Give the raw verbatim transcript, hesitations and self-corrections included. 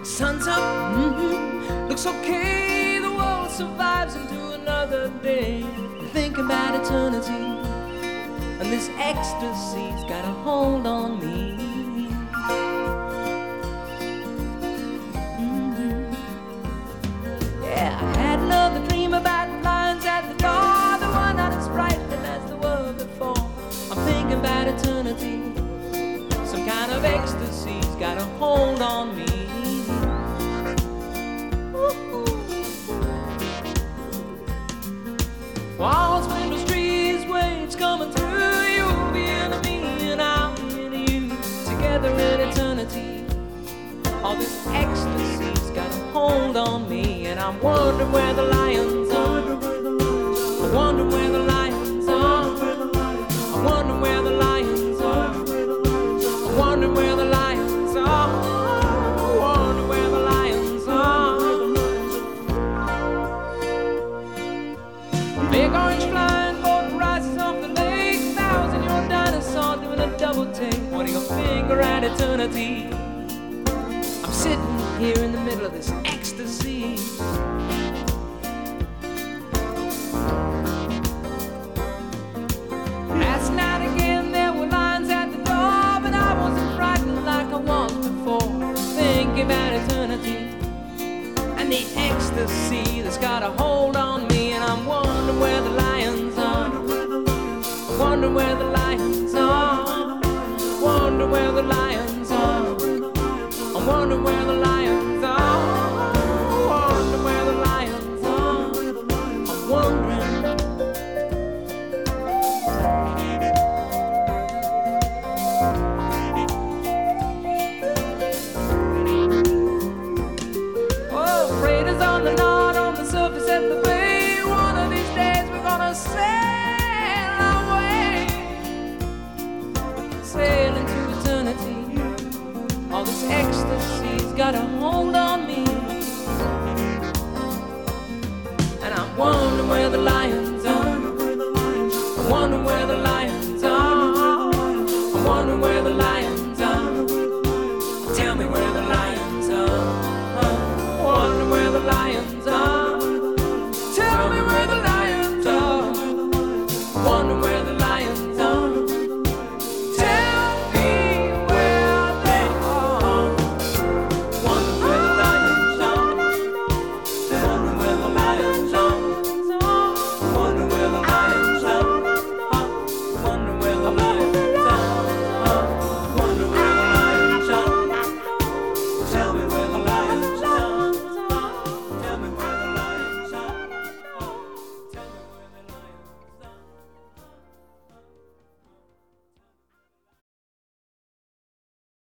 Sun's up, mm-hmm. Looks okay, the world survives into another day. Thinking about eternity, and this ecstasy's got a hold on me. Mm-hmm. Yeah, I had another dream about lions at the door, the one not as frightening as the one before. I'm thinking about eternity, some kind of ecstasy's got a hold on me. Walls, windows, trees, waves coming through. You'll be into me and I'll be into you, together in eternity. All this ecstasy's got a hold on me, and I'm wondering where the lions are. I'm wondering where the lions are. I'm wondering where the lions are. I'm wondering where the lions are. I'm wondering where the lions are. Big orange flying boat rises off the lake. Thousand year dinosaur doing a double take, pointing a finger at eternity. I'm sitting here in the middle of this ecstasy. Last night again there were lines at the door, but I wasn't frightened like I was before. Thinking about eternity and the ecstasy that's got a hold on me, and I'm wondering where the lions are. Wondering where the lions are. Wondering where the lions are. I'm wondering where the lions are. Wondering where the lions are. I'm wondering. Oh, freighters on the Nod, on the surface at the bay. One of these days we're gonna sail away, sail into eternity. All this ecstasy's got a hold on me, and I'm wondering where the light